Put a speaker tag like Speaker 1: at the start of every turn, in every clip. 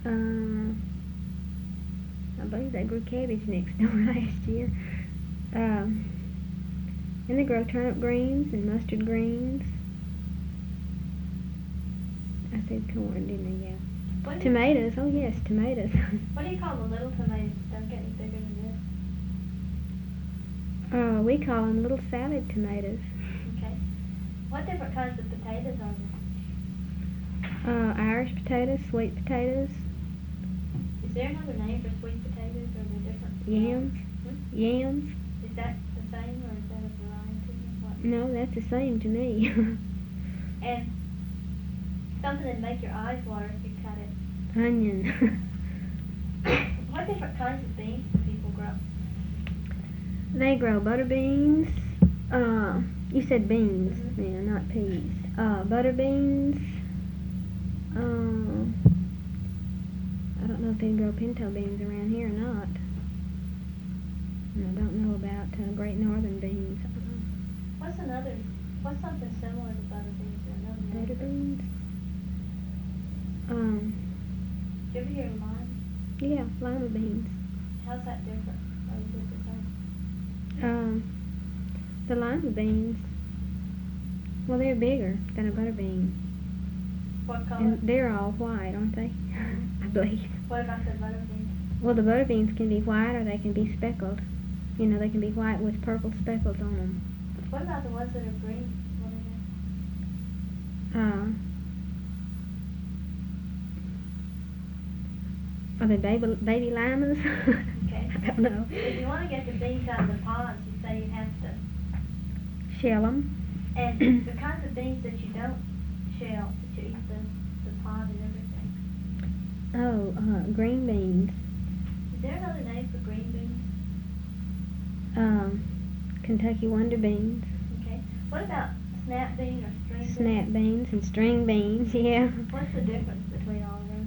Speaker 1: I believe they grew cabbage next door last year. And they grow turnip greens and mustard greens. I said corn, didn't I? Yeah. Tomatoes. Oh yes, tomatoes.
Speaker 2: What do you call the little tomatoes that don't get any bigger than this?
Speaker 1: We call them little salad tomatoes.
Speaker 2: Okay. What different kinds of potatoes are there?
Speaker 1: Irish potatoes, sweet potatoes.
Speaker 2: Is there another name for sweet potatoes, or are there different?
Speaker 1: Yams. Yams.
Speaker 2: Is that the same, or is that a variety? What?
Speaker 1: No, that's the same to me.
Speaker 2: And something that'd make your eyes water if you cut it.
Speaker 1: Onion.
Speaker 2: What different kinds of beans do people grow?
Speaker 1: They grow butter beans. You said beans.
Speaker 2: Mm-hmm.
Speaker 1: Yeah, not peas. Butter beans. I don't know if they grow pinto beans around here or not. And I don't know about Great Northern beans.
Speaker 2: What's something similar to butter beans or another name?
Speaker 1: Butter beans?
Speaker 2: Did you ever hear of lima?
Speaker 1: Yeah, lima beans.
Speaker 2: How's that different? Or is it the same?
Speaker 1: The lima beans, well, they're bigger than a butter bean.
Speaker 2: What color?
Speaker 1: And they're all white, aren't they? I believe.
Speaker 2: What about the butter beans?
Speaker 1: Well, the butter beans can be white or they can be speckled. You know, they can be white with purple speckles on them.
Speaker 2: What about the ones that are green? What
Speaker 1: Are
Speaker 2: are they?
Speaker 1: they baby limas?
Speaker 2: Okay.
Speaker 1: I don't know.
Speaker 2: If you want to get the beans out of the pods, you say you have to
Speaker 1: Shell them.
Speaker 2: And the kinds of beans that you don't shell, that you eat the pod and everything.
Speaker 1: Green beans.
Speaker 2: Is there another name for green beans?
Speaker 1: Kentucky Wonder beans.
Speaker 2: Okay. What about snap bean or string bean?
Speaker 1: Snap beans and string beans, yeah.
Speaker 2: What's the difference between all of them?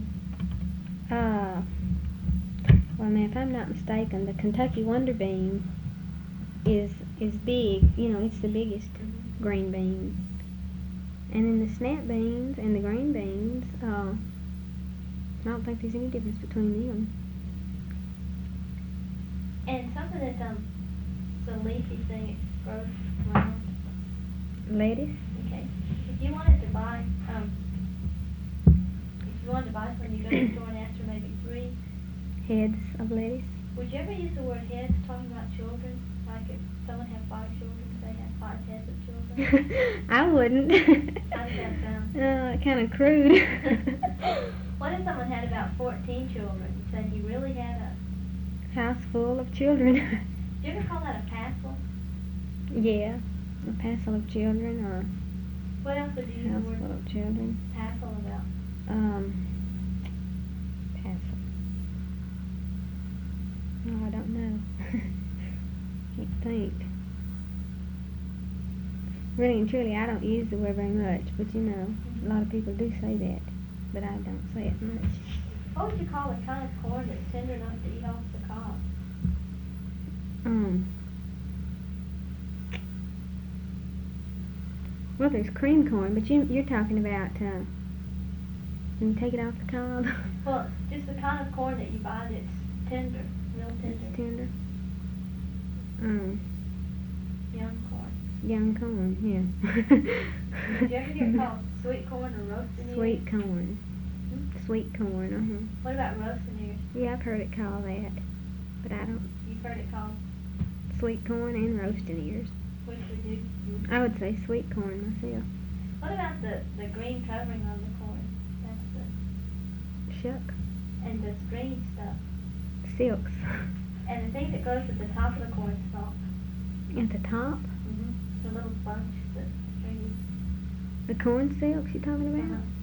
Speaker 1: Well, now, if I'm not mistaken, the Kentucky Wonder bean is big. You know, it's the biggest green bean. And then the snap beans and the green beans, I don't think there's any difference between them.
Speaker 2: And something that's it's a leafy thing, it grows round.
Speaker 1: Lettuce?
Speaker 2: Okay. If you wanted to buy something, you go to the store and ask for maybe 3
Speaker 1: Heads of lettuce.
Speaker 2: Would you ever use the word heads talking about children? Like if someone had 5 children, they have 5 heads of children?
Speaker 1: I wouldn't.
Speaker 2: How does that sound?
Speaker 1: Kind of crude.
Speaker 2: What if someone had about 14 children? You said you really had a
Speaker 1: house full of children.
Speaker 2: Do you ever call that a passel?
Speaker 1: Yeah, a passel of children, or
Speaker 2: what else would you use
Speaker 1: house
Speaker 2: the word
Speaker 1: full of children.
Speaker 2: passel about?
Speaker 1: Passel. Oh, I don't know. Can't think. Really and truly, I don't use the word very much, but you know, a lot of people do say that, but I don't say it much.
Speaker 2: What would you call a kind of corn that's tender enough to eat off the cob?
Speaker 1: Well, there's cream corn, but you're talking about when you take it off the cob.
Speaker 2: Well, just the kind of corn that you buy that's tender, real tender.
Speaker 1: It's tender.
Speaker 2: Young corn.
Speaker 1: Young corn, yeah.
Speaker 2: Did you ever hear it called sweet corn or roasted ears?
Speaker 1: Sweet corn. Sweet corn,
Speaker 2: What about roasted ears?
Speaker 1: Yeah, I've heard it called that, but I don't.
Speaker 2: You've heard it called?
Speaker 1: Sweet corn and roasted ears.
Speaker 2: Which would you?
Speaker 1: I would say sweet corn myself.
Speaker 2: What about the green covering on the corn? That's the...
Speaker 1: Shuck.
Speaker 2: And the green stuff.
Speaker 1: Silks.
Speaker 2: And the thing that goes at the top of the corn stalk.
Speaker 1: At the top?
Speaker 2: The little bunch, the stringy.
Speaker 1: The corn silks you're talking about?